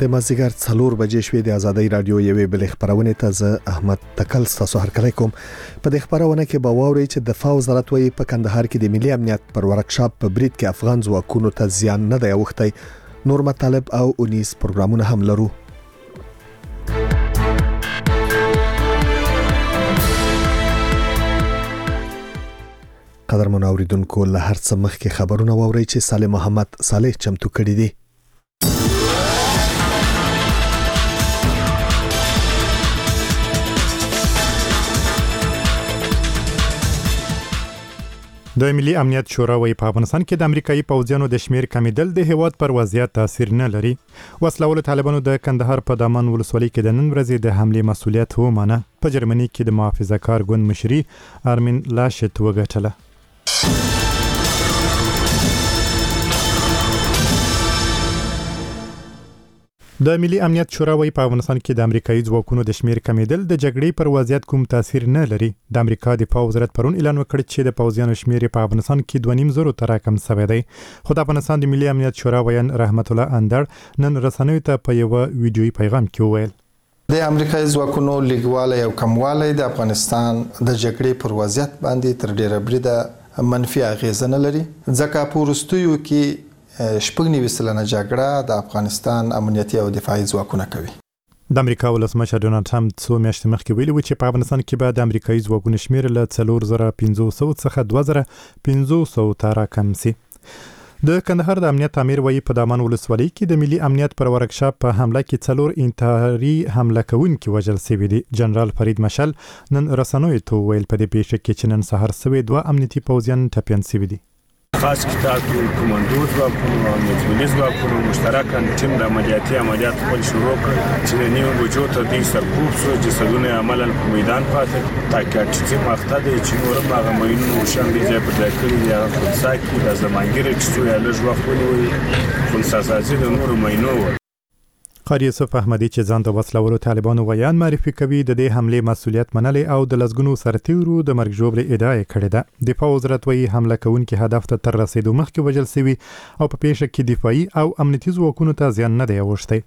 د مازیګر 4 بجې شوې د آزادۍ رادیو یوې بل خبرونه ته زه احمد تکل تاسو هرکلی کوم. په دې خبرونه کې به واورئ چې دفاع وزارت وايي په کندهار کې د ملي امنیت پر ورکشاپ په برید کې افغان ځواکونو ته زیان نه دی اوښتی. نور مطالب او اونیس پروګرامونه هم لرو. قدرمن اوریدونکو له هر څه مخکې خبرونه واورئ چې سالم محمد صالح چمتو کړی دی. د ملي امنیت شورا وايي په افغانستان کې د امریکایي پوځیانو د شمیر کمیدل د هیواد پر وضعیت تاثیر نه لري. وسلوال طالبانو د کندهار په دامان ولسوالۍ کې د نن ورځې د حمله مسؤلیت ومنه. په جرمني کې د محافظه کار ګوند مشري ارمین لاشت وګټله. د ملي امنیت شورا وايي په افغانستان کې د امریکایي ځواکونو د شمیر کمیدل د جګړې پر وضعیت کوم تاثیر نه لري. د امریکا دفاع وزارت پرون اعلان وکړ چې د پوځیانو شمیر په افغانستان کې 2.5 تر کم شوی دی. خو د افغانستان د ملي امنیت شورا ویان رحمت الله اندړ نن رسنیو ته په یو ویډیوي پیغام کې وویل د امریکایي ځواکونو لیګواله او کمواله د افغانستان د جګړې پر وضعیت باندې تر ډیره بریده منفي اغیزه نه لري. ځکه په وروستیو کې شپږ سلنه جګړه د افغانستان امنیتي او دفاعي ځواکونه کوي. د امریکا ولسمشر ډونالد ټرمپ څو میاشتې مخکې ویلي و چې په افغانستان کې به د امریکایي ځواکونو شمیر له 4500 څخه 2500 ته راکم شي. د کندهار د امنیت امیر وايي په دامان ولسوالۍ کې د ملي امنیت پر ورکشاپ په حمله کې 4 انتحاري حمله کوونکي وژل شوي دي. جنرال فرید مشل نن رسنیو ته ویل په دې پیښه کې چې نن سهار سوي 2 امنیتي پوځیان ټپیان شوي دي. خاص کتاب کمانډو ځواکونو او ملي ځواکونو مشترک ټیم د عملیات خپل شروع کړ چې د نیو بجو ته د سرکوب سو جسدونه عملاً په میدان پاتې تاکید چې مقصد یې چې نور هغه مینو شان دي چې په داخلي یا خصاصي د زمانګری چې یو لږ وخت ونیوي خصاصي د نور مینو. قاری یوسف احمدی چې ځان د وسلوالو طالبانو ویان معرفي کوي د دې حمله مسؤلیت منلي او د لسګونو سرتیرو د مرګ ژوبلې ادعا کړې ده. دفاع وزارت وايي حمله کوونکي هدف ته تر رسیدو مخکې وژل شوي او په پیښه کې دفاعي او امنیتي ځواکونو ته زیان نه دی اوښتی.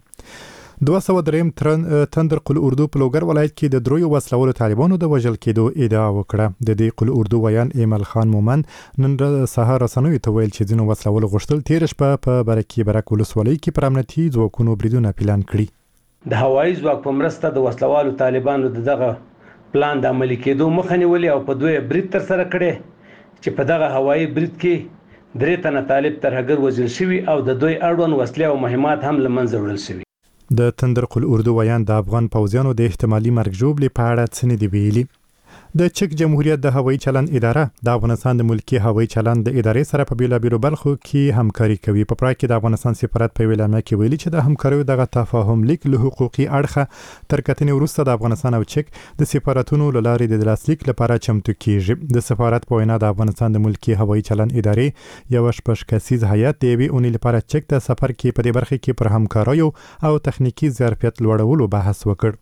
203 تندر قل اردو په لوګر ولایت کې د درویو وسلوالو طالبانو د وژل کېدو ادعا وکړه. د دې قل اردو ویان ایمل خان مومن نن سهار رسنیو ته ویل چې ځینو وسلوالو غوښتل تیر شپه په برک ولسوالۍ کې پر امنیتي ځواکونو بریدونه پلان کړي. د هوایي ځواک په مرسته د وسلوالو طالبانو دغه پلان د عملي کېدو مخه نیولې او په دوی برید تر سره کړي چې په دغه هوایي برید کې 3 تنه طالب ترهګر وژل شوي او د دوی اړوند وسلې او مهمات هم له منځه وړل شوي. د تندر قل اردو ویان د افغان پوځیانو د احتمالي مرګ ژوبلې په اړه څه نه دی ویلي. د چک جمهوریت د هوایي چلند اداره د افغانستان د ملکی هوایي چلند د ادارې سره په بیلابیلو برخو کې همکاري کوي. په پراخ کې د افغانستان سفارت په ویلامه کې ویلي چې د همکاریو دغه تفاهم لیک له حقوقي اړخه تر کتنې وروسته د افغانستان او چک د سفارتونو له لارې د لاسلیک لپاره چمتو کیږي. د سفارت په وینا د افغانستان د ملکی هوایي چلند ادارې یو شپږ کسیز هیئت د یوې اونۍ لپاره چک ته سفر کې په دې برخه کې پر همکاریو او تخنیکی ظرفیت لوړولو بحث وکړ.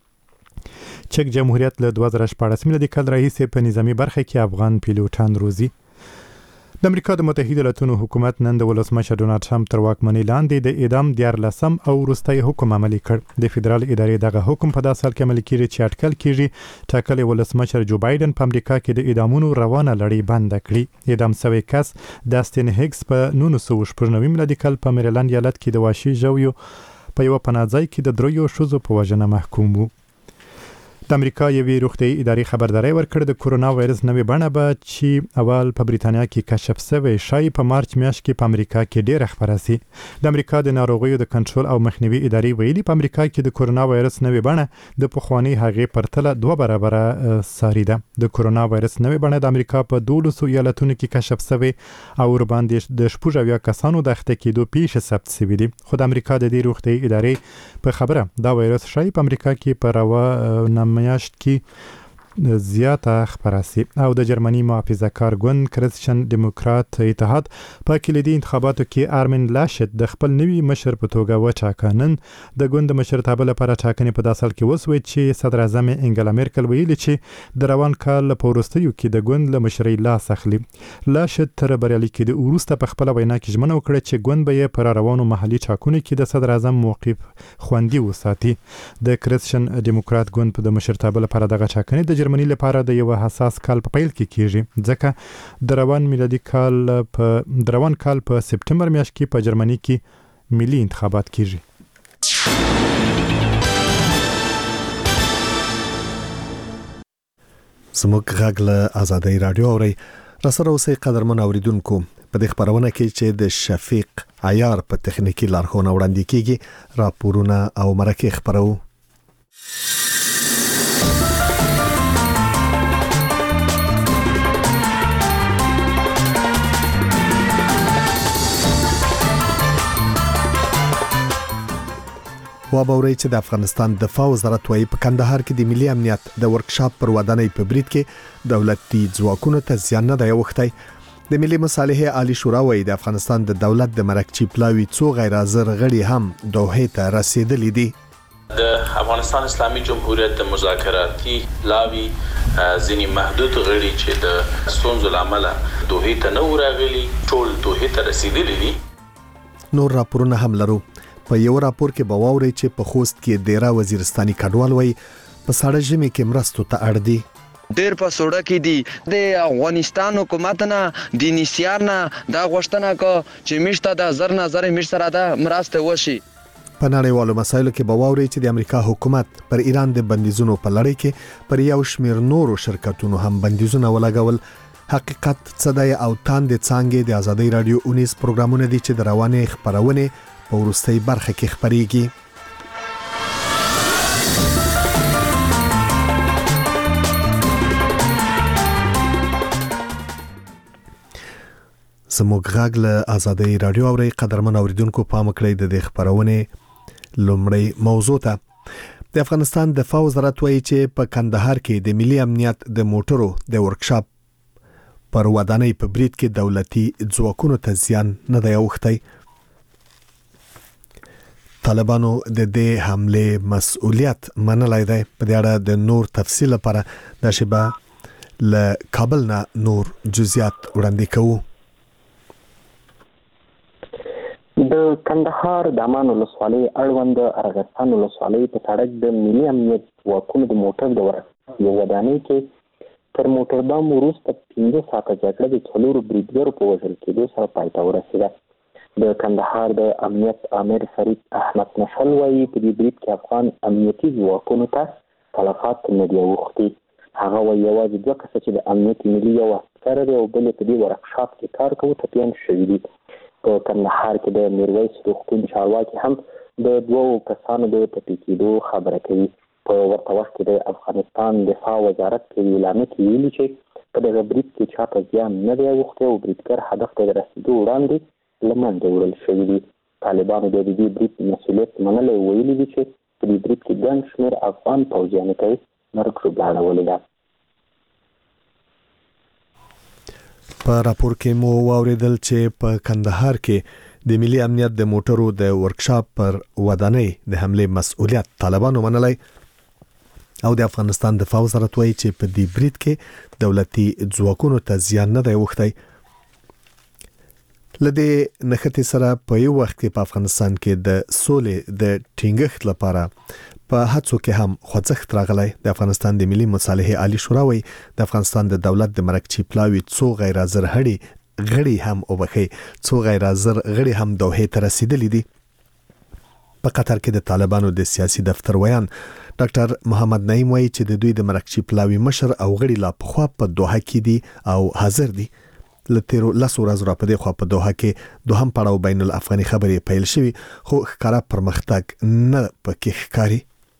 چک جمهوریت له 2014 میلادي کال راهیسې په نظامی برخه کې افغان پیلوټان روزي. د امریکا د متحده ایالاتونو حکومت نن د ولسمشر ډونالد ټرمپ تر واکمنۍ لاندې د اعدام 14 او وروستي حکم عملي کړ. د فدرال ادارې دغه حکم په داسې حال کې عملي کیږي چې اټکل کیږي ټاکلي ولسمشر جو بایدن په امریکا کې د اعدامونو روانه لړۍ بند کړي. اعدام شوی کس داستین هیګز په 1999 میلادي کال په میریلند ایالت کې د واشي ژویو په یو پناهځای کې د دریو ښځو په وژنه محکوم وو. د امریکا یوې روغتیايي ادارې خبرداري ورکړه د کورونا وایرس نوې بڼه به چې اول په بریتانیا کې کشف شوی شای په مارچ میاشت کې په امریکا کې ډېر خبره سي. د امریکا د ناروغیو د کنټرول او مخنیوي ادارې ویلي په امریکا کې د کورونا وایرس نوې بڼه د پخوانی هغې پرتله 2 برابره ساري ده. د کورونا وایرس نوې بڼه د امریکا په 12 ایالتونو کې کشف شوی او ور باندې د 16 کسانو د اخته کېدو پیښه ثبت شوې دي. خو د امریکا د دې روغتیايي ادارې په خبره دا وایرس شای په امریکا کې په میاشت کې زیاته خبره سي. او د جرمني محافظه کار ګوند کرسچن دیموکرات اتحاد په کلیدي انتخاباتو کې آرمین لاشت د خپل نوي مشر په توګه وټاکنن. د ګوند مشرتابه لپاره ټاکنې په داسل کې وسوي چې صدر اعظم انګلا میرکل ویلي چې د روان کال په وروستیو کې د ګوند له مشرۍ لاس اخلي. لاشت تر بریالي کېدو وروسته په خپل وینا کې ژمنه وکړه چې ګوند به یې پر روانو محلي ټاکنو کې د صدر اعظم موقف خوندي وساتي. د کرسچن دیموکرات ګوند په د مشرتابه لپاره دغه ټاکنې د جرمني لپاره د یو حساس کال په پیل کې کیږي، ځکه د روان میلادي کال په سپټمبر میاشت کې په جرمني کې ملي انتخابات کیږي. زموږ غږ له آزادۍ رادیو اوري. راسره اوسئ قدرمن اوریدونکو. په دې خبرونه کې چې د شفیق عیار په تخنیکی لارښوونه وړاندې کیږي، راپورونه او مرکه خبرو. وابوري چې د افغانستان دفاع وزارت وايي په کندهار کې د ملي امنیت د ورکشاپ پر ودانۍ په برید کې دولتي ځواکونو ته زیان نه دی اوښتی. د ملي مصالحې عالی شورا وايي د افغانستان د دولت د مرکچی پلاوي څو غیر حاضر غړي هم دوحه ته رسیدلي دي. د افغانستان اسلامي جمهوریت د مذاکراتي لاوي ځینی محدود غړي چې د ستونزو لامل دوحه ته نه ورغلي ټول دوحه ته رسیدلي دي. نور راپورونه هم لرو. په یو راپور کې به واوري چې په خوست کې ډیرا وزیرستاني کډوال وای په ساړه ژمي کې مرستو ته اړ دي. ډیر په سوړه کې دي. د افغانستان حکومت نه د نسیار نه دا غوښتنه کو چې مشته د زر نظر مش سره د مرسته وشي. په نړیوالو مسایلو کې به واوري چې د امریکا حکومت پر ایران د بندیزونو په لړۍ کې پر یو شمیر نورو شرکتونو هم بندیزونه ولګول. حقیقت څه دی او تاند څنګه د آزادۍ رادیو 19 پروګرامونه دي چې د روانې خبرونه په ورستۍ برخه کې خبريږي. زموږ غږ له آزادۍ رادیو اوري. قدرمن اوریدونکو پام کړئ د دې خبرونه لومړی موضوع ته. د افغانستان دفاع وزارت وايي چې په کندهار کې د ملي امنیت د موټرو د ورکشاپ پر ودانۍ په برید کې دولتي ځواکونو ته زیان نه دی اوښتی. طالبانو د دې حمله مسؤلیت منلای دی. په دې اړه د نور تفصیل لپاره د شبا له کابل نه نور جزئیات وړاندې کوو. د کندهار د امان ولسوالۍ اړوند ارغستان ولسوالۍ په سړک د ملي امنیت واکونو د موټر د ورکشاپ یو ودانۍ کې تر موټر بم وروسته 15 ساعته جګړه د څلورو بریدګرو په وژل کېدو سره پای ته ورسېده. د کندهار د امنیت امیر فرید احمد نشل وايي په دې برید کې افغان امنیتي ځواکونو ته تلفات نه دي اوښتي. هغه وايي یوازې دوه کسه چې د امنیت ملي یو عسکر دی او بل په دې ورکشاپ کې کار کوي ټپیان شوي دي. په کندهار کې د میرویس روغتون چارواکي هم د دوو کسانو د ټپي کېدو خبره کوي. په ورته وخت کې د افغانستان دفاع وزارت په اعلامیه کې ویلي چې په دغه برید کې چاته زیان نه دی اوښتی او بریدګر هدف ته د رسېدو وړاندې لمنځه وړل شوي دي. طالبانو د دې برید مسؤلیت منلی ویلي دي چې په دې برید کې ګڼ شمېر افغان پوځیانو ته مرګ ژوبله اړولې ده. په راپور کې مو واوریدل چې په کندهار کې د ملي امنیت د موټرو د ورکشاپ پر ودانۍ د حمله مسؤلیت طالبانو منلی او د افغانستان دفاع وزارت وايي چې په دې برید کې دولتي ځواکونو ته زیان نه دی اوښتی. لدې نښتې سره په یو وخت کې په افغانستان کې د سولې د ټینګښت لپاره په هڅو کې هم خوځښت راغلی. د افغانستان د ملي مصالحې عالی شورا وايي د افغانستان د دولت د مرکچی پلاوي څو غیر حاضر غړي هم وبخي څو غیر حاضر غړي هم دوحه ته رسیدلي دي. په قطر کې د طالبانو د سیاسي دفتر ویان ډاکټر محمد نعیم وايي چې د دوی د مرکچی پلاوي مشر او غړي لا په خوا په دوحه کې دي او حاضر دي. لتیرو لاسو ورځو را په دې خوا په دوحه کې دوهم پړاو بین الافغاني خبرې پیل شوي خو ښکارا پرمختګ نه پکې ښکاري.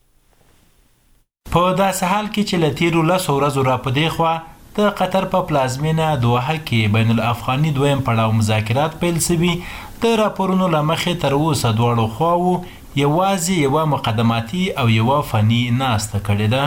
په داسې حال کې چې لتیرو لاسو ورځو را په دې خوا د قطر په پلازمینه دوحه کې بین الافغاني دویم پړاو مذاکرات پیل شوي. د راپورونو له مخې تر اوسه دواړو خواوو یوازې یوه مقدماتي او یوه فني ناسته کړې ده.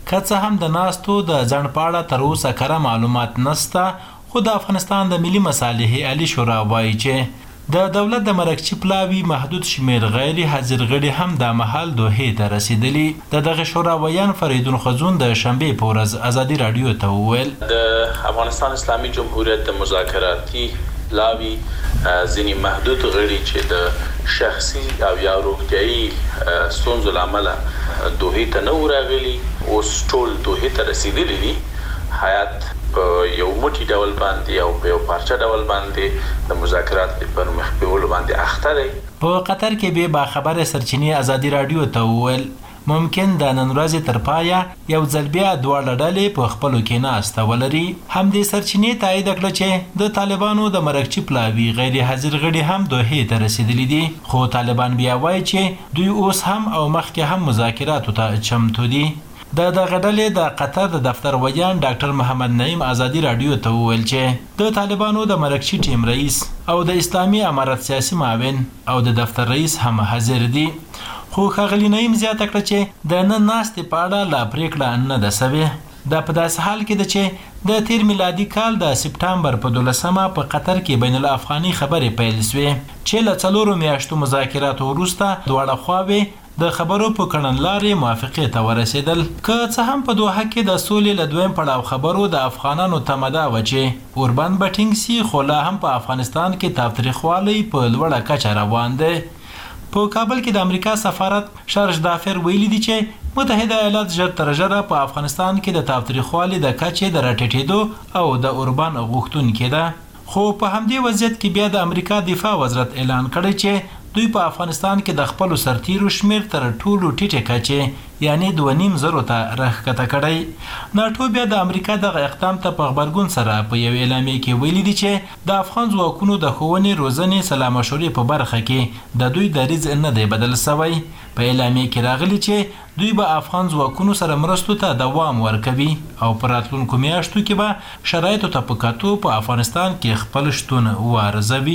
که څه هم د ناستو د ځنډ په اړه تر اوسه کره معلومات نشته، خو د افغانستان د ملي مصالحې عالي شورا وایي چې د دولت د مرکچی پلاوی محدود شمیر غیر حاضر غړي هم د مهال دوحې ته رسیدلی. دغه شورا ویان فریدون خزون د شنبه په ورځ ازادي رادیو ته وویل د افغانستان اسلامي جمهوریت د مذاکراتي لاوی ځینې محدود غړي چې د شخصي او یا روغتیایي ستونزو له امله دوحې ته نه راغلي، اوس ټول دوحې ته رسیدلي دي. حیات په یو موټی ډول باندې او په یو پارچه ډول باندې د مذاکرات پر مخ بیولو باندې اخته دی. په قطر کې به باخبره سرچینې ازادي رادیو ته وویل ممکن د نن ورځې تر پایه یو ځل بیا دواړه ډلې په خپلو کې ناسته ولري. همدې سرچینې تایید کړه چې د طالبانو د مرکچی پلاوی غیر حاضر غړي هم دوحې ته رسیدلي دي، خو طالبان بیا وایي چې دوی اوس هم او مخکې هم مذاکراتو ته چمتو دي. د دغه ډلې د قطر د دفتر ویان ډاکټر محمد نعیم ازادي رادیو ته وویل چې د طالبانو د مرکچی ټیم رئیس او د اسلامي امارت سیاسي معاون او د دفتر رئیس هم حاضر دي، خو ښاغلي نعیم زیاته کړه چې د نن ناستې په اړه لا پریکړه نه ده سوې. دا په داسې حال کې ده چې د تیر میلادي کال د سپټمبر په 12مه په قطر کې بین الافغاني خبرې پیل شوې چې له 4 میاشتو مذاکراتو وروسته دواړه خواوې د خبرو په کړنلارې موافقې ته ورسېدل. که څه هم په دوحه کې د سولې له دویم پړاو خبرو د افغانانو تمه دا وه چې اوربند به ټینګ سي، خو لا هم په افغانستان کې تاوتریخوالی په لوړه کچه روان دی. په کابل کې د امریکا سفارت شارج دافر ویلي دي چې متحده ایالات ژر تر ژره په افغانستان کې د تاوتریخوالي د کچې د راټیټېدو او د اوربان غوښتونکې ده. خو په همدې وضعیت کې بیا د امریکا دفاع وزارت اعلان کړی چې دوی په افغانستان کې د خپل سرتیرو شمیر تر ټولو ټیټه کچې یعنی 2.5 ته راښکته کړی. ناټو بیا د امریکا دغه اقدام ته په غبرګون سره په یو اعلامیه کې ویلي دي چې د افغان ځواکونو د ښوونې روزنې سلا مشورې په برخه کې د دوی دریځ نه دی بدل شوی. په اعلامیه کې راغلي چې دوی به افغان ځواکونو سره مرستو ته دوام ورکوي او په راتلونکو میاشتو کې به شرایطو ته په کتو په افغانستان کې خپل شتون وارزوي.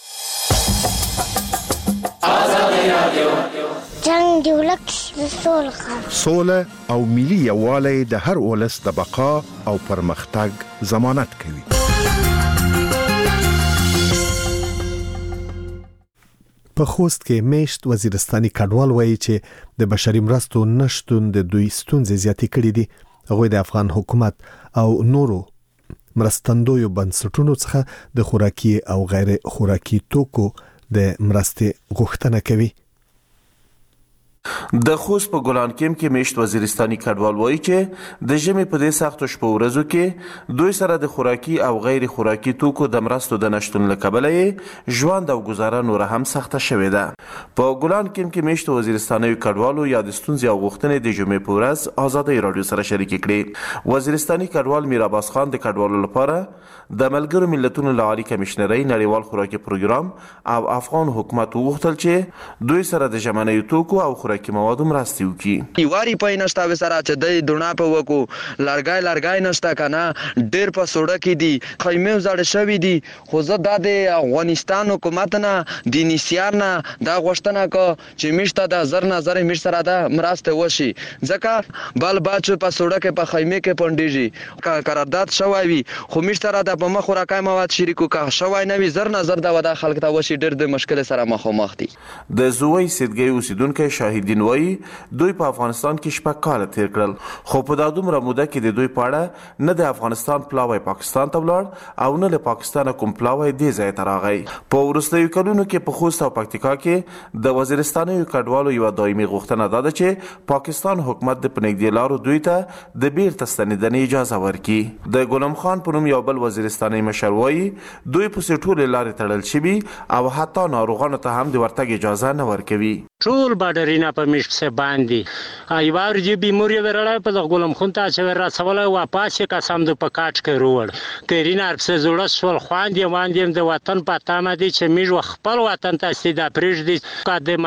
جنگ دی ولک د سوله او ملي یووالی د هر ولس د بقا او پرمختګ ضمانت کوي. په خوست کې میشت وزیرستاني کډوال وایي چې د بشري مرستو نشټون د دوی ستونزې زیاتې کړې دي. هغوی د افغان حکومت او نورو مرستندویو بنسټونو څخه د خوراکي او غیر خوراکي توکو د مرستې غوښتنه کوي. د خوست په ګلان کیم کې میشت وزیرستاني کډوال وایي چې د ژمي په دې سختو شپو ورځو کې دوی سره د خوراکي او غیر خوراکي توکو د مرستو د نشټون له کبله ژوند او گزاره نور هم سخته شوې ده. په ګلان کیم کې میشت وزیرستاني کډوالو یا د ستونزې او غوښتنې د ژمي په ورځ ازادي رادیو سره شریک کړي. وزیرستاني کډوال میر عباس خان د کډوالو لپاره د ملګرو ملتونو له عالی کمشنرۍ نړیوال خوراکي پروګرام او افغان حکومت وغوښتل چې دوی سره د ژمنیو توکو او خوراکي موادو مرستې وکړي. واری پای نشته وسره چې د دونه په وکو لړګای نشته کنه ډېر په سوډه کې دي خیمه زړه شوی دي. خو زه د افغانستان حکومت نه د نسیار نه دا غوښتنه کو چې مشته د زر نظر مش سره د مرسته وشي، ځکه بل باچو په سوډه کې په خیمه کې پونډيږي قرارداد شوی وي، خو مشته را د په مخ راکای مواد شریکو کا شوی نه وي، زر نظر دا ودا خلک ته وشي ډېر د مشکل سره مخ دي. د زوی سیدګي اوسیدونکو شاهدین وایي دوی په افغانستان کې شپږ کال تیر کړل، خو په دا دومره موده کې د دوی په اړه نه د افغانستان پلاوی پاکستان ته ولاړ او نه له پاکستان کوم پلاوی دې ځای ته راغی. په وروستیو کلونو کې په خوست او پکتیکا کې د وزیرستاني کډوالو یو دایمي غوښتنه ده چې پاکستان حکومت د پنځګي لارو دوی ته د بیرته ستنېدنې اجازه ورکړي. د غلام خان په نوم یو بل وزیرستاني مشر وایي دوی په ټولې لارې تړل شوي او حتی ناروغانو ته هم د ورتګ اجازه نه ورکوي. ټول بادرینا په میش څه باندې ایوار جی بیموري ورړای په غلام خون ته چې راسوله وا پاسه قسم د پکاټ کې روړ تیرین ارسه جوړه سول خواندې واندې د وطن پتا ما دي چې میژ خپل وطن ته سیده پرېږ دي قدمه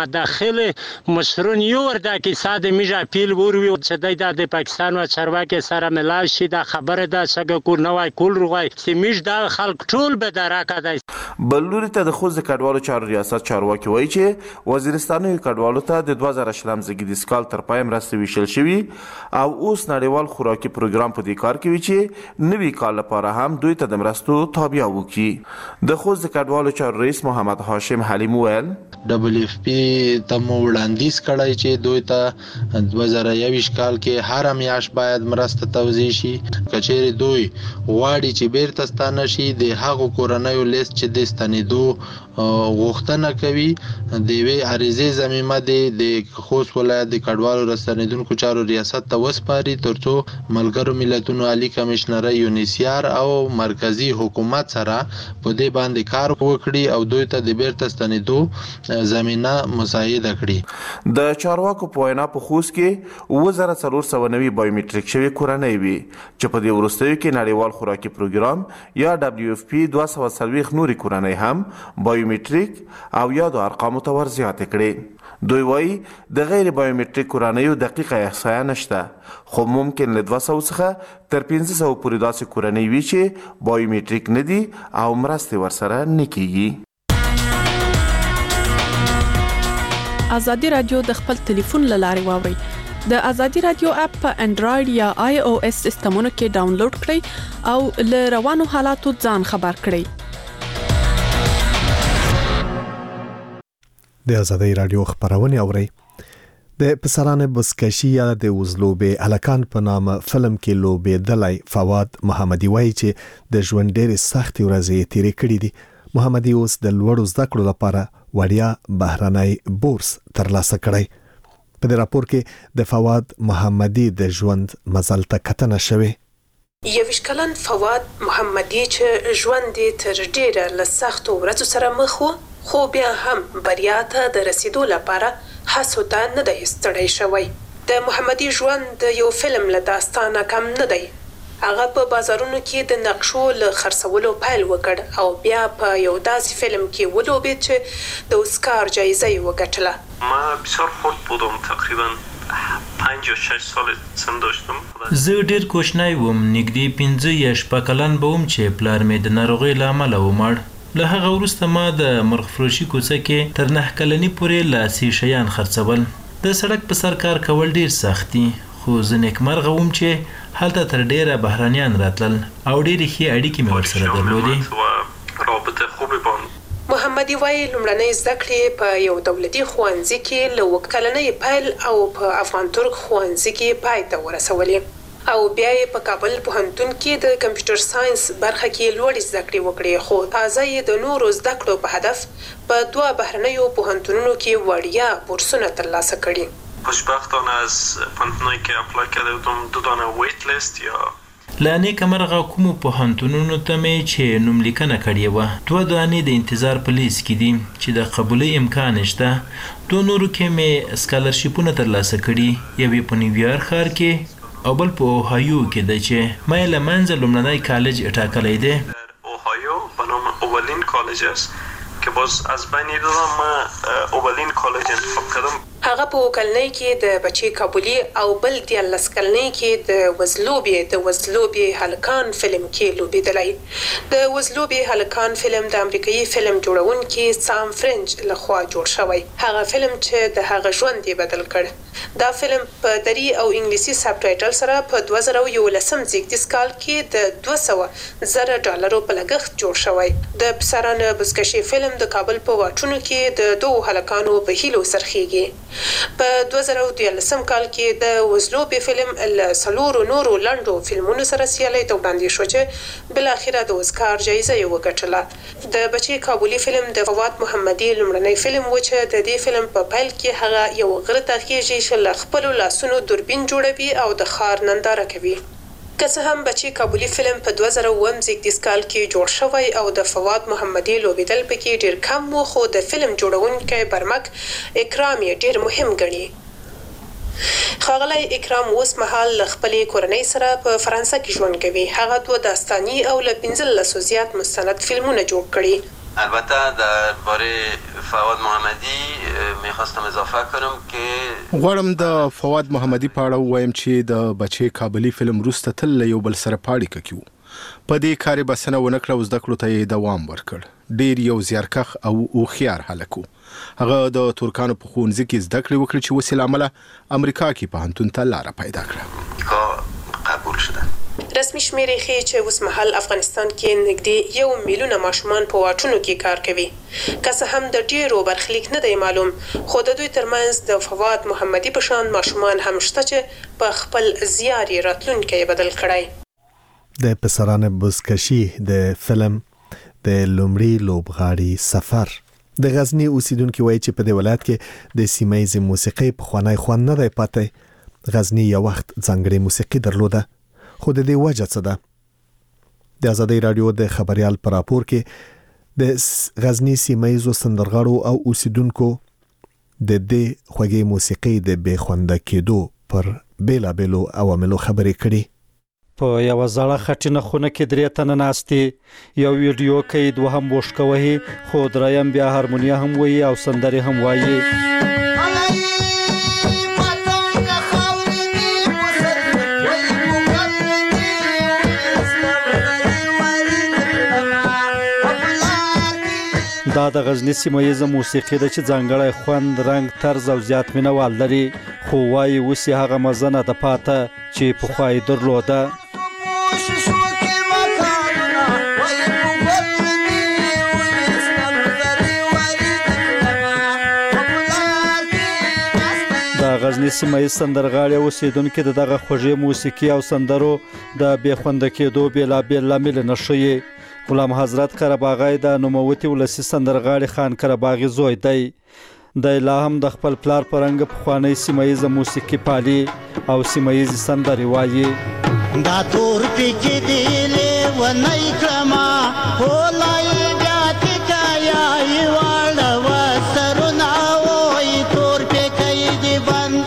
داخله مشرون یو وردا کې ساده میژ اپیل وروي چې د پاکستان او چارواکي سره ملاو شي دا خبره ده چې کو نوای کول روغای چې میژ د خلک ټول به دراکه ده. بلوري ته د خوځ کډوالو چارو ریاست چارواکي وایي چې وزیرستاني کډوالو ته د 2000 زیږدیز کال تر پای مرستې ویشل شوي او اوس نړیوال خوراکي پروګرام په دې کار کوي چې نوي کال لپاره هم دوی ته د مرستو تابع وکړي. د خوست د کډوالو چارو رئیس محمد هاشم حلیم وویل WFP ته مو وړاندیز کړی چې دوی ته 2021 کال کې هر میاشت باید مرسته توزیع شي. کچېرې دوی غواړي چې بیرته ستانه شي د هغو کورنیو لیست چې د ستنېدو غوښتنه کوي د یوې عریضې ضمیمه د خوست ولایت د کډوالو راستنېدونکو چارو ریاست ته وسپاري ترڅو ملګرو ملتونو عالی کمشنرۍ یونیسیار او مرکزی حکومت سره په دې باندې کار وکړي او دوی ته د بیرته ستنېدو زمینه مساعده کړي. د چارواکو په وینا په خوست کې 2490 بایومټریک شوي کورنۍ وي چې په دې وروستیو کې نړیوال خوراکي پروګرام یا WFP 240 نورې کورنۍ هم بایومټریک او یادو ارقامو ته ورزیاتې کړي. دوی وایي د غیر بایومټریک کورنیو دقیقه احصایه نشته خو ممکن له 200 څخه تر 500 پورې داسې کورنۍ وي چې بایومټریک نه دي او مرستې ورسره نه کیږي. ازادي رادیو د خپل ټلیفون له لارې واوري. د ازادي رادیو اپ په انډراید یا iOS سیسټمونو کې ډاونلوډ کړئ او له روانو حالاتو ځان خبر کړئ. د ازادي رادیو خبرونه اوري. د پسرانه بسکشي یا د وزلوبې الکان په نامه فلم کې لوبې دلای فواد محمدي وایي چې د ژوند ډېر سخت ورځې تیرې کړې دي. محمدي اوس د لوړو زده کړو لپاره وړیا بهرنۍ بورس ترلاسه کړی. په دې راپور کې د فواد محمدي د ژوند مزل ته کتنه شوې. یویش کلن فواد محمدي چې ژوند یې تر ډېره له سختو ورځو سره مخ و خو بیا هم بریا ته د رسیدو لپاره هڅو ته نه دی ستړی شوی. د محمدي ژوند یو فلم له داستانه کم نه دی. هغه په بازارونو کې د نقشو له خرڅولو پیل وکړ او بیا په یو داسې فیلم کې ولوبید چې د اسکار جایزه یې وګټله. ما بسیار خرد بودم، تقریبا 5 یا 6 سال سن داشتم. زه ډیر کوچنی وم، نږدې 15 یا 16 کلن به وم چې پلار مې د ناروغۍ له امله ومړ. له هغه وروسته ما د مرغفروشي کوڅه کې تر 9 کلنۍ پورې لاسي شیان خرڅول. د سړک په سر کار کول ډیر سخت دي، خو زه نیکمرغه وم چې هلته تر ډیره بهرانیان راتلل او ډیرې ښې اړیکې مې ورسره درلودې. رابطه خوبی باندې محمدي وایي لومړنۍ زده کړې په یو دولتي ښوونځي کې له 9 کلنۍ پیل او په افغان ترک ښوونځي کې پای ته ورسولې او بیا یې په کابل پوهنتون کې د کمپیوټر ساينس برخه کې لوړې زده کړې وکړې خو تازه یې د نورو زده کړو په هدف په 2 بهرنیو پوهنتونونو کې وړیا بورسونه ترلاسه کړي. خوشبختانه از پوهنتونایی که اپلای کرده بودم 2 دانه ویت لیست یا له نیکمرغه کومو پوهنتونونو ته مې چې نوملیکنه کړې وه 2 دانې د انتظار په لیست کې دي چې د قبولۍ امکان شته. 2 نورو کې مې سکالرشیپونه ترلاسه کړي، یو یې په نیویارک ښار کې او بل په اوهایو کې ده چې ما یې له منځه لومړنی کالج ټاکلی دی. اوهایو به نام اوولین کالج است که باز از بین دادم ما اولین کالج انتخاب کردم. هغه په کلنۍ کې د بچي کابلی او بل د لسکلنۍ کې د وزلوبې هلکان فلم کې لوبېدلی. د وزلوبې هلکان فلم د امریکایي فلم جوړونکي سام فرنج لخوا جوړ شوی. هغه فلم چې د هغه ژوند یې بدل کړ. دا فلم په دری او انګلیسي سب ټایټل سره په 2011 زیږدیز کال کې د $200,000 په لګښت جوړ شوی. د پسرانه بزکشي فلم د کابل په واټونو کې د 2 هلکانو په هیلو سرخیږي. په 2013 کال کې د وزلوبې فلم له 4 نورو لنډو فلمونو سره سیالۍ ته وړاندې شو چې بل اخره د اسکار جایزه یې وګټله. د بچي کابلی فلم د فواد محمدي لومړنی فلم و چې د دې فلم په پیل کې هغه یو غره ته خېږي چې له خپل لاسونو دوربین جوړوي او د ښار ننداره کوي. که څه هم بچي کابلی فلم په 2009 زیږدیز کال کې جوړ شوی او د فواد محمدي لوبېدل پکې ډیر کم و خو د فلم جوړونکی برمک اکرام یې ډیر مهم ګڼي. ښاغلی اکرام اوس مهال له خپلې کورنۍ سره په فرانسه کې ژوند کوي. هغه 2 داستاني او له 15 زیات مستند فلمونه جوړ کړي. البته درباره فواد محمدی میخواستم اضافه کنم که غواړم د فواد محمدی په اړه ووایم چې د بچي کابلی فلم وروسته تل یو بل سره پاړیکه کیو په دې کار بسنه ونکړه او زده کړو ته یې دوام ورکړ. ډیر یو زیارکښ او هوښیار هلک و. هغه د ترکانو په ښوونځي کې زده کړې وکړې چې وسیله عمله امریکا کې پوهنتون ته لاره پیدا کړه. قبول شده. رسمي شمیرې ښیي چې اوس مهال افغانستان کې نږدې 1 میلیون ماشومان په واټونو کې کار کوي. که څه هم د ډیرو برخلیک نه دی معلوم، خو د دوی ترمنځ د فواد محمدي په شان ماشومان هم شته چې په خپل زیار یې راتلونکی بدل کړی. د پسران بزکشي د فلم د لومړي لوبغاړي سفر د غزنی اوسیدونکو وایي چې په دې ولایت کې د سیمایي موسیقي په خوانای خوان نه دی پاتې. غزنی یو وخت ځانګړي موسیقي درلوده، خو د دې وجه څه ده؟ د آزادۍ رادیو د خبريال پر راپور کې د غزنی سیمایي سندرغاړو او اوسیدونکو د دې خوږې موسیقي د بې خوند کېدو پر بیلابېلو عواملو خبرې کړي. په یو زړه خټینه خونه کې درې تنه ناستي، یو ویډیو کوي، دوهم بوشکه وهي، خو دریم بیا هارمونیا هم وایي او سندرې هم وایي. دا د غزنی سیمایي موسیقي د چې ځانګړی خوند، رنګ، طرز او زیات مینوال لري، خو وایي اوس یې هغه مزه نه ده پاته چې پخوا یې درلوده. د غزنی سیمایي سندرغاړي اوسیدونکو د دغه خوږې موسیقي او سندرو د بې خوند کېدو بېلابېل لاملونه ښیي. غلام حضرت قرهباغی د نوموتي ولسي سندرغاړي خان قرهباغي زوی دی. د لا هم د خپل پلار پرنګ پخوانی سیمایي موسیقي پالي او سیمایي سندرې وایي. دا تور پکې دی له ونای کما هولای بیا تکایا یواړه وسرنا وای تور پکې دی بند.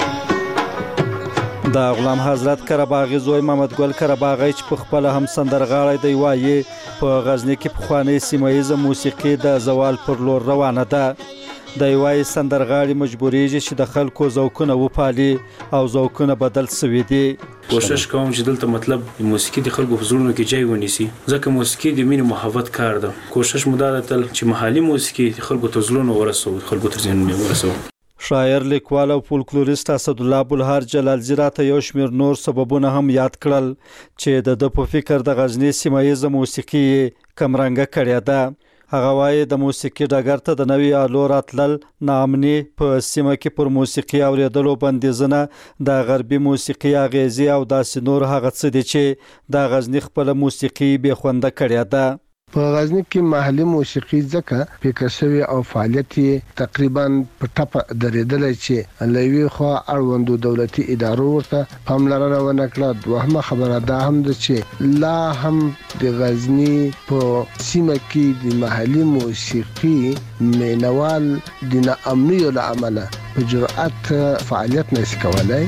د غلام حضرت قرهباغي زوی محمد ګل قرهباغی چې په خپل هم سندرغاړی دی وایي په غزنی کې پخوانی سیمایي موسیقي د زوال پر لور روانه ده. د یوای سندرغاړي مجبورېږي چې د خلکو ذوقونه وپالي او ذوقونه بدل شوي دي. کوشش کوم چې دلته مطلب موسیقي د خلکو په زړونو کې ځای ونیسي، ځکه موسیقي د مینې محبت کار ده. کوشش مو دا ده چې محلي موسیقي خلکو ته زړونو ورسوي، خلکو ته ذهنونه ورسوي. شاعر، لیکوال او فولکلوریست اسد الله بلهار جلالزی راته یو شمېر نور سببونه هم یاد کړل چې د په فکر د غزنی سیمایي موسیقي کمرنګه کړې ده. هغه وایي د موسیقي ډګر ته د نوي آلو راتلل ناامني، په سیمه کې پر موسیقي اوریدلو بندیزونه، د غربي موسیقي اغیزې او داسې نور هغه څه دي چې د غزنی خپل موسیقي بې خونده کړې ده. په غزنی کې محلي موسیقي ځکه فکر شوی او فعالیت تقریبا په ټپه درېدلی چې لوی خو اړوندو دولتي ادارو ورته پاملرنه ونه کړه. دوهمه خبره دا هم ده چې لا هم د غزنی په سیمه کې د محلي موسیقي مینوال د ناامنیو له امله په جرأت فعالیت نشي کولای.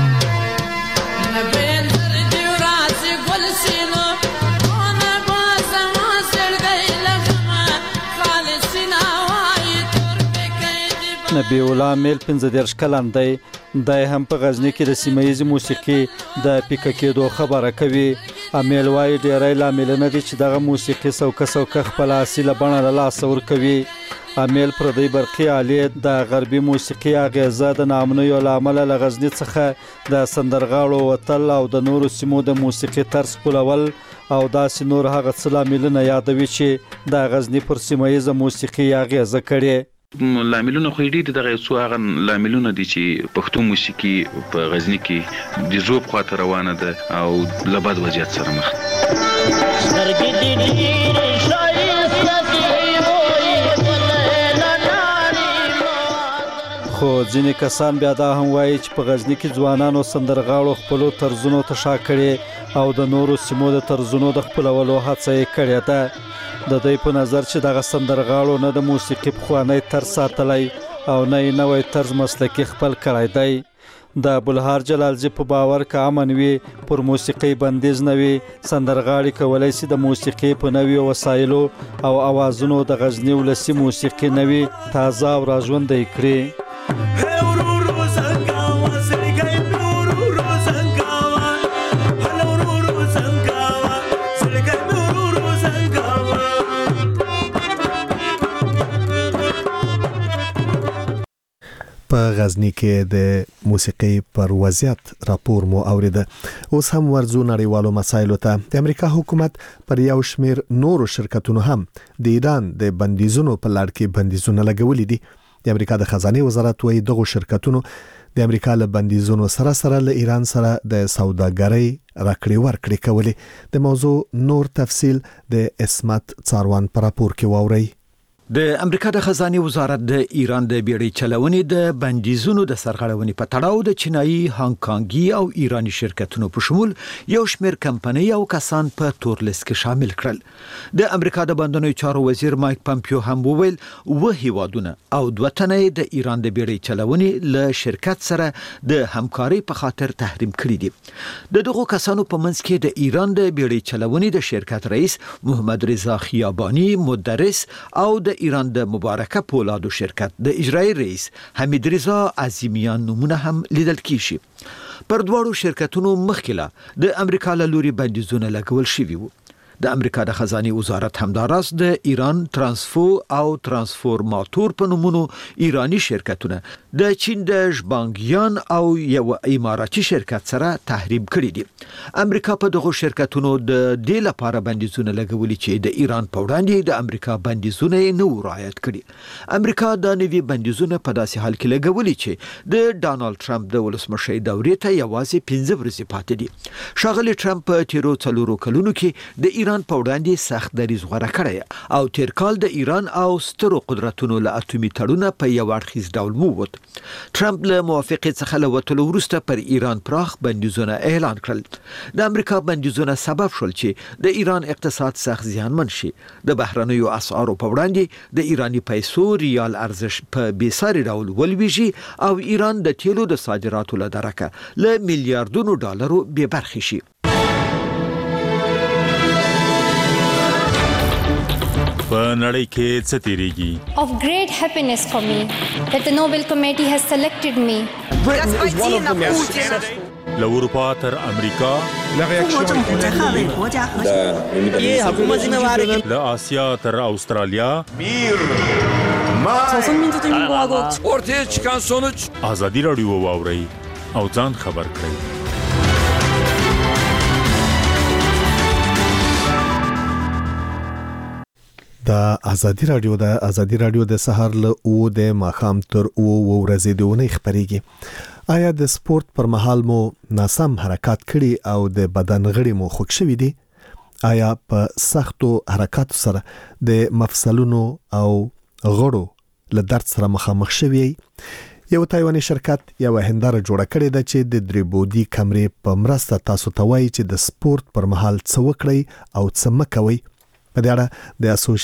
نبی الله میل 15 کلن دی. د هم په غزنی کې د سیمایي موسیقي د پیکه کېدو خبره کوي. امیل وایي ډېرای لاملونه دي چې دغه موسیقي څوکه خپل اصلي بڼه له لاسه ورکوي. امیل پردی برقي آلې د غربي موسیقي اغیزه د ناامنیو له امله له غزنی څخه د سندرغاړو وتل او د نورو سیمو د موسیقي طرز خپلول او داسې نور هغه څه لاملونه یادوي چې د غزنی پر سیمایي موسیقي اغیزه کړي. لاملونه خو ډېر دغه څو هغه لاملونه دي چې پښتو موسیقي په غزنی کې د ذوب خاطر روانه ده او له بد وضعیت سره مخ ده. خو ځینې کسان بیا دا هم وایي چې په غزنی کې ځوانانو سندرغاړو خپلو طرزونو ته شا کړي او د نورو سیمو د طرزونو د خپلولو هڅه یې کړې ده. د دوی په نظر چې دغه سندرغاړو نه د موسیقي پخوانی طرز ساتلی او نه یې نوی طرز مسلکي خپل کړی دی. د بلهار جلالزی په باور که امن وي، پر موسیقي بندیز نه وي، سندرغاړي کولی شي د موسیقي په نویو وسایلو او اوازونو د غزني ولسي موسیقي نوي تازه او راژوندی کړي. په غزنی کې د موسیقي پر وضعیت راپور مو اوریده. اوس هم ورزو نړیوالو مسایلو ته. د امریکا حکومت پر یو شمیر نورو شرکتونو هم د ایران د بندیزونو په لړ کې بندیزونه لګولې دي. د امریکا د خزانه وزارت وايي دغه شرکتونو د امریکا له بندیزونو سره له ایران سره د سوداګرۍ راکړې ورکړې کولې. د موضوع نور تفصیل د اسمت څاروان پر راپور کې واوري. د امریکا د خزانه وزارت د ایران د بیړۍ چلونې د بندیزونو د سرغړونې په تړاو د چینایي، هانګ کانګي او ایرانی شرکتونو په شمول یو شمېر کمپنۍ او کسان په تور لیست کې شامل کړل. د امریکا د بندرونو چارو وزیر مایک پامپیو هم وویل و هیوادونه او دوه تنه د ایران د بیړۍ چلونې له شرکت سره د همکاري په خاطر تحریم کړی دي. دغه کسانو په منځ کې د ایران د بیړۍ چلونې د شرکت رئیس محمد رضا خیابانی مدرس او د ایران د مبارکه پولادو شرکت د اجرایی رئیس حمید رضا عظیمیان نمونه هم لیدل کیږي. پر دواړو شرکتونو مخکله د امریکا له لوري بندیزونه لګول شوي وو. د امریکا د خزانه وزارت همداراز د ایران ترانسفو او ترانسفورماتور په نومونو ایرانی شرکتونه د چین د ژبانګیان او یو اماراتی شرکت سره تحریم کړی دي. امریکا په دغه شرکتونو د دې لپاره بندیزونه لګولي چې د ایران په وړاندې د امریکا بندیزونه نه رعایت کړي. امریکا د نوي بندیزونه په داسې حال کې لګولي چې د ډانلډ ټرمپ د ولسمشي دورې ته یوازې 15 ورځې پاتې دي. ښاغلي ټرمپ په تیرو 4 کلونو کې د ایران په وړاندې سخت دریځ غوره کړی او تیر کال د ایران او سترو قدرتونو له اټومي تړونه په یو اړخیز ډول ووت. ټرمپ له موافقې څخه له وتلو وروسته پر ایران پراخ بندیزونه اعلان کړل. د امریکا بندیزونه سبب شول چې د ایران اقتصاد سخت زیانمن شي. د بهرنیو اسعارو په وړاندې د ایرانی پیسو ریال ارزش په بیساري ډول ولويږي او ایران د تیلو د صادراتو له درکه له میلیارډونو ډالرو بې برخې شي. په نړۍ کې څه تیریږي؟ Of great happiness for me that the Nobel Committee has selected me. له اروپا تر امریکا، له آسیا تر استرالیا، ortaya çıkan sonuç ازادي رادیو واوري او ځان خبر کړئ. د ازادي رادیو د سحر له او د ماخام تر او ورځې دونه خبريږي. آیا د سپورت پر مهال مو ناسم حرکت کړي او د بدن غړي مو خوښ شوي دي؟ آیا په سختو حرکت سره د مفصلونو او غړو له درد سره مخامخ شوي؟ یو تایواني شرکت یو هنداره جوړه کړې ده چې د دربودي کمرې په مرسته تاسو ته وایي چې د سپورت پر مهال څه وکړئ او څه مه کوئ. په دې اړه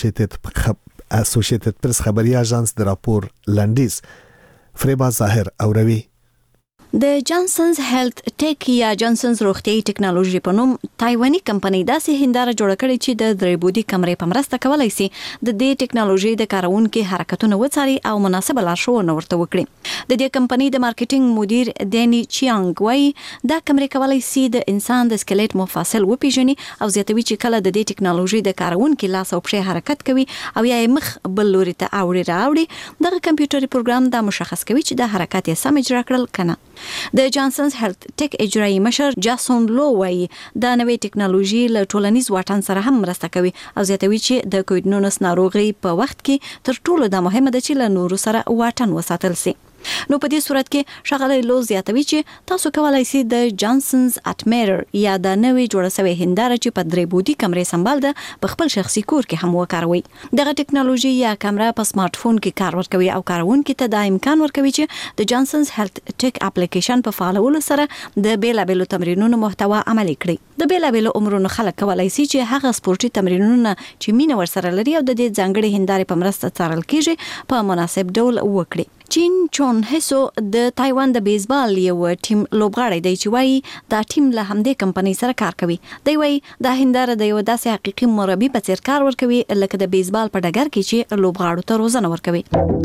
د اسوسییټډ پریس خبري اژانس د راپور لنډیز فریبا ظاهر اوروي. د جانسنز هیلث ټیک یا جانسنز روغتیايي ټیکنالوژي په نوم تایواني کمپنی داسې هنداره جوړه کړې چې د دربودي کمرې په مرسته کولای شي د دې ټیکنالوژي د کارونکو حرکتونه وڅاري او مناسب لارښوونه ورته وکړي. د دې کمپنی د مارکیټینګ مدیر دینی چیانګ وایي دا کمرې کولای شي د انسان د سکلیټ مفاصل وپیژني او زیاتوي چې کله د دې ټیکنالوژي د کارونکو لاس او پښې حرکت کوي او یا مخ بل لوري ته راوړي دغه کمپیوټري پروګرام دا مشخص کوي چې د حرکت یې سم اجرا کړل کنه. د جانسنز هیلث ټیک اجرایی مشر جاسون لو وایي دا نوې ټیکنالوژي له ټولنیز واټن سره هم مرسته کوي او زیاتوي چې د کووډ-19 ناروغي په وخت کې تر ټولو د مهمه ده چې له نورو سره واټن وساتل شي. نو په دې صورت کې شغله لو زیاتوي چې تاسو کولای شئ د جانسنز اټمیرر یا د نوې جوړه شوی هنداره چې په درې بودی کمرې سمبال ده په خپل شخصي کور کې هم وکاروي. دغه ټیکنالوژي یا کمره په سمارټ فون کې کار ورکوي او کارونکو ته د امکان ورکوي چې د جانسنز هیلث ټیک اپلیکیشن په فعالولو سره د بیلابېلو تمرینونو محتوا عملي کړي. د بیلابېلو عمرونو خلک کولای شي چې هغه سپورتي تمرینونه چې مینه ورسره لري او د دې ځانګړي هندارې په مرسته څارل کیږي په مناسب ډول وکړي. چین چون هسو د تایوان د بیسبال یو ټیم لوبغاړی دی چې وایي دا ټیم له همدې کمپنۍ سره کار کوي. دی وایي دا هنداره د یو داسې حقيقي مربي په څیر کار ورکوي لکه د بیسبال په ډګر کې چې لوبغاړو ته روزنه ورکوي.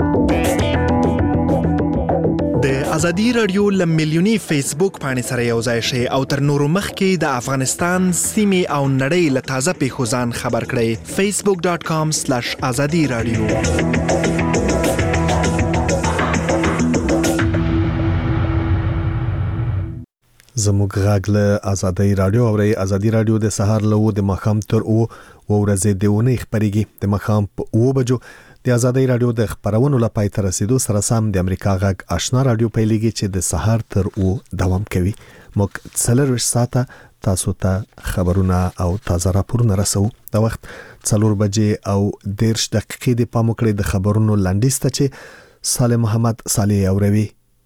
د ازادي رادیو لملیونی فیسبوک باندې سره یو ځای شي او تر نورو مخکې د افغانستان سیمه او نړۍ له تازه پیښو ځان خبر کړئ. facebook.com/azadi radio زموږ غږ له آزادۍ رادیو او آزادۍ رادیو د سهار له د مخام تر او ورځې د ونې خبريږي د مخام په 2 بجو د آزادۍ رادیو د خبرونو لپاره تر رسیدو سره سم د امریکا غږ آشنا رادیو پیلېږي چې د سهار تر او دوام کوي موږ څلور ساعته تاسو ته خبرونه او تازه راپورونه رسو د وخت 4 بجې او 10 دقیقې د پاموکړې د خبرونو لاندیسته چې صالح محمد صالح اوروي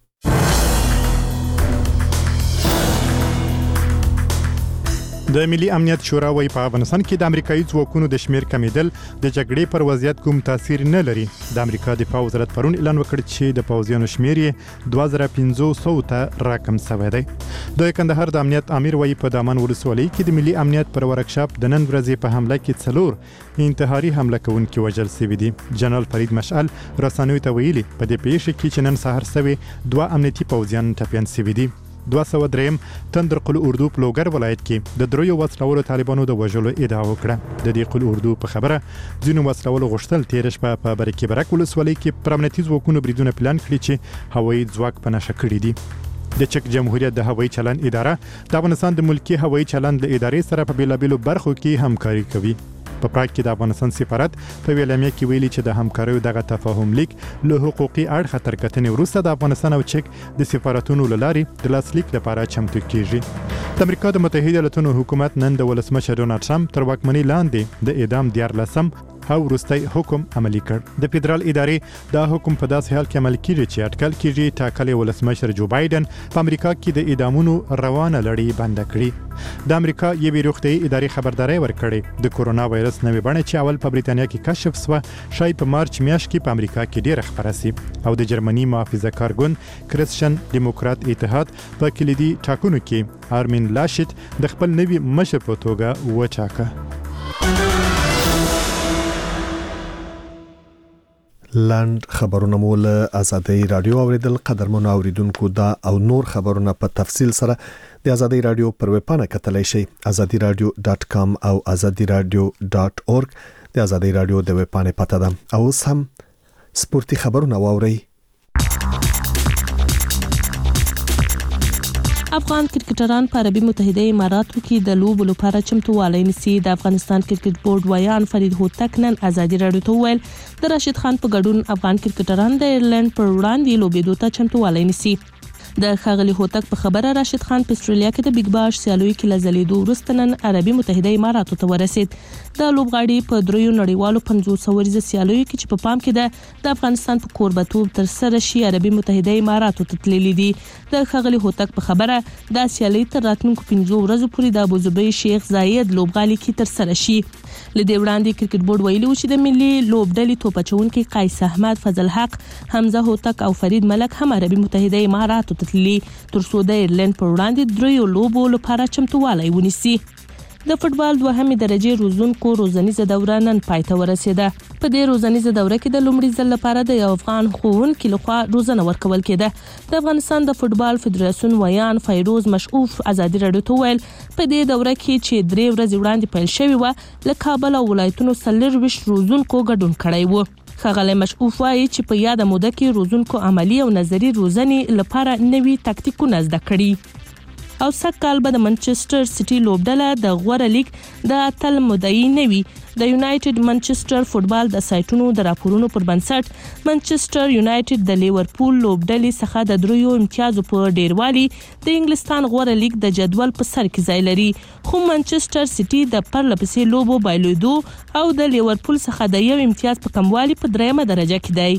د ملي امنیت شورا وايي په افغانستان کې د امریکایي ځواکونو د شمیر کمیدل د جګړې پر وضعیت کوم تاثیر نه لري د امریکا دفاع وزارت پرون اعلان وکړ چې د پوځیانو شمیر یې 2500 ته راکم شوی دی د کندهار د امنیت امیر وايي په دامن ولسوالۍ کې د ملي امنیت پر ورکشاپ د نن ورځې په حمله کې 4 انتحاري حمله کوونکي وژل شوي دي جنرال فرید مشعل رسنیو ته ویلي په دې پیښه کې چې نن سهار شوی 2 امنیتي پوځیان ټپيان شوي دي 203 تندرقل اردو په لوګر ولایت کې د دریو وسلوالو طالبانو د وژلو ادعا وکړه د دې قل اردو په خبره ځینو وسلوالو غوښتل تیر شپه په برکې برک ولسوالۍ کې پرامنیتي ځواکونو بریدونه پلان کړی چې هوایي ځواک په نشه کړی دي د چک جمهوریت د هوایي چلند اداره د افغانستان د ملکی هوایي چلند له ادارې سره په بیلابیلو برخو کې همکاري کوي په پراګ کې د افغانستان سفارت په ویلامیا کې ویلي چې د همکاریو دغه تفاهم لیک له حقوقي اړخه تر کتنې وروسته د افغانستان او چک د سفارتونو لاري د لاسلیک لپاره چمتو کیږي د امریکا د متحده ایالاتونو حکومت نن د ولسمشر ډونالد ټرمپ تر واکمنۍ لاندې د اعدام 14 او وروستي حکم عملی کړ د فدرال ادارې دا حکم په داسې حال کې عمل کیږي چې اټکل کیږي ټاکلې ولسمشر جو بایدن په امریکا کې د اعدامونو روانه لړۍ بند کړي د امریکا یوې روغتیايي ادارې خبرداري ورکړې د کورونا وایرس نوې بڼه چې اول په بریتانیا کې کشف شوه شاید په مارچ میاشت کې په امریکا کې ډېر خبره سي او د جرمني محافظه کارګون کریسچن دیموکرات اتحاد په کلیدي ټاکنو کې آرمین لاشت د خپل نوي مشر په توګه وټاکه لاند خبرونه مول آزادۍ رادیو اوریدل قدرمن اوریدونکو دا او نور خبرونه په تفصیل سره د آزادۍ رادیو پر ویب پاڼه کتلای شئ azadiradio.com او azadiradio.org د آزادۍ رادیو د ویب پاڼې پته ده او سم سپورتي خبرونه واورئ افغان کرکټران په عربي متحده اماراتو کې د لوبو لپاره چمتووالی نیسي د افغانستان کرکټ بورډ ویان فرید هوتک نن آزادي رادیو ته ویل د راشد خان په ګډون افغان کرکټران د ایرلند پر وړاندې لوبېدو ته چمتووالی نیسي د خاغلی هوتک په خبره راشد خان په استرالیا کې د بیگ باش سیالوي کې لزلیدو وروسته نن عربي متحده اماراتو ته ورسید د لوبغاړي په دریو نړیوالو 500 ورځې سیالوي کې چې په پام کې ده د افغانستان په کوربتوب تر سره شي عربي متحده اماراتو ته تللی دي د خاغلی هوتک په خبره د سیالي تر راتلونکو 15 ورځې پورې د ابوظبي شیخ زاید لوبغالي کې تر سره شي لدې وړاندې کرکټ بورډ ویلي و چې د ملي لوبډلې توپچونکي قیس احمد فضل حق حمزه هوتک او فرید ملک هم عربي متحده اماراتو ته تللی ترڅو د ایرلند پر وړاندې دریو لوبو لپاره چمتووالی ونیسي د فوتبال دوهمې درجه روزونکو روزنیزه دوره نن پای ته ورسیده په دې روزنیزه دوره کې د لومړي ځل لپاره د افغان ښوونکي لخوا روزنه ورکول کېده د افغانستان د فوتبال فدراسیون ویان فیروز مشعوف آزادي رادیو ته ویل په دې دوره کې چې 3 ورځې وړاندې پیل شوې و له کابل او ولایتونو 24 روزونکو ګډون کړی و خغلی مشعوف وایي چې په یاده موده کې روزونکو عملی او نظری روزنې لپاره نوي تاکتیکونه زده کړي او سکهال به د منچستر سټي لوبډله د غوره لیګ د اتل مدعي نوي د یونایټډ منچستر فوتبال د سایټونو د راپورونو پر بنسټ منچستر یونایټډ د لیورپول لوبډلې څخه د 3 امتیازو په ډیروالي د انګلستان غوره لیګ د جدول په سر کې ځای لري خو منچستر سټي د پرلپسې لوبو بایلودو او د لیورپول څخه د 1 امتیاز په کموالي په 3مه درجه کې دی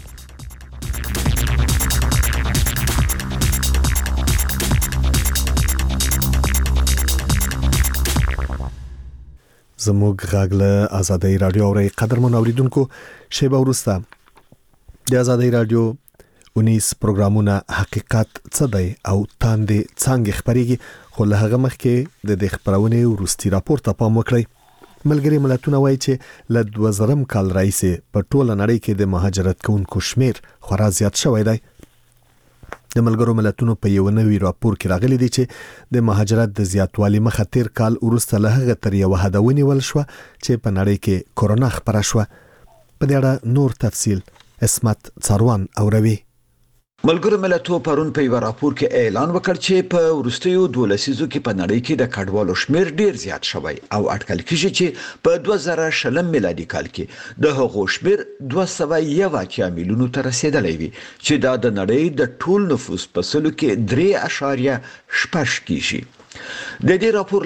زموږ غږ له آزادۍ رادیو اوري قدرمن اوریدونکو شیبه ورسته د آزادۍ رادیو 19 پروګرامونه حقیقت څه دی او تاندې څنګه خبريږي خو له هغه مخکې د خبرونه ورستي راپور ته پام وکړئ ملګری ملتونه وایي چې ل 2000 کال راځي په ټوله نړۍ کې د مهاجرت کوونکو شمیر خورا زیات شوی دی د ملګرو ملتونو په یو نوي راپور کې راغلي دي چې د مهاجرت د زیاتوالي مخه تیر کال وروسته له هغه تر یو حد ونیول شو چې په نړۍ کې کورونا خبره شو په دې اړه نور تفصیل اسمت څاروان اوروي ملګرو ملتونو پرون په یو راپور کې اعلان وکړ چې په ورستیو 12 لسیزو کې په نړۍ کې د کډوالو شمیر ډیر زیات شوی او اټکل کیږي چې په 2020 میلادي کال کې د هغو شمیر 201 میلیونو ته رسیدلی وي چې دا د نړۍ د ټول نفوس په سلو کې 3.8 کیږي. د دې راپور